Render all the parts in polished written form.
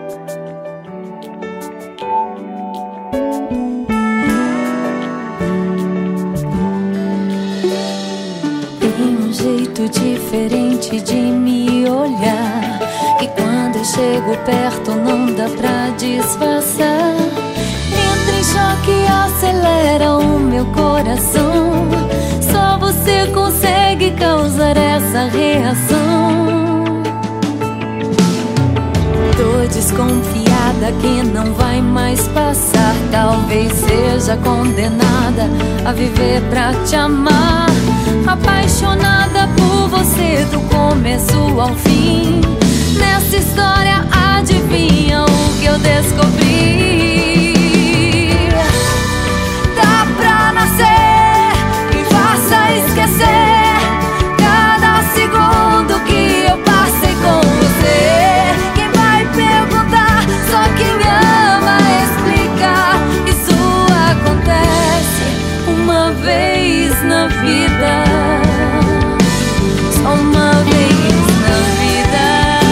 Tem um jeito diferente de me olhar, que quando eu chego perto não dá pra disfarçar. Entra em choque e acelera o meu coração. Só você consegue causar essa reação. Tô desconfiada que não vai mais passar. Talvez seja condenada a viver pra te amar. Apaixonada por você do começo ao fim. Nessa história adivinha o que eu descobri? Dá pra nascer e faça esquecer cada segundo que eu passei com você. Quem vai perguntar? Só quem ama explicar. Isso acontece uma vez na vida. Só uma vez na vida.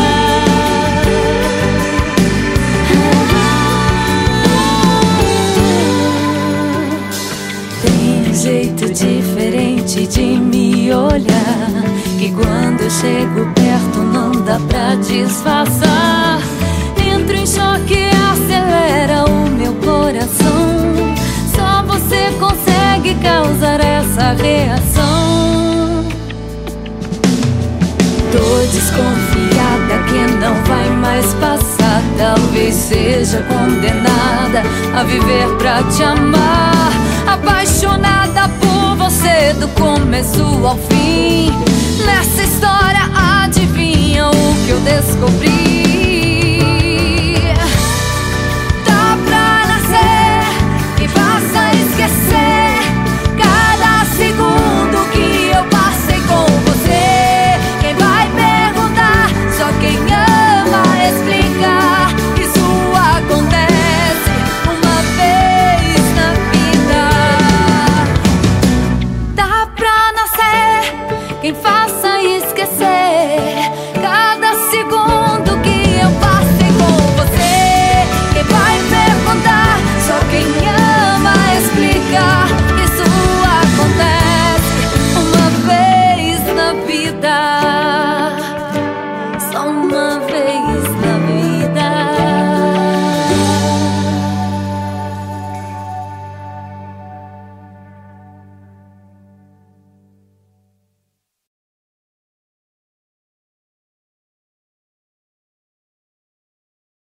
Tem um jeito diferente de me olhar, que quando eu chego perto não dá pra disfarçar. Entro em choque e acelera o meu coração. Só você consegue causar essa reação. Tô desconfiada que não vai mais passar. Talvez seja condenada a viver pra te amar. Apaixonada por você do começo ao fim. Nessa história adivinha o que eu descobri?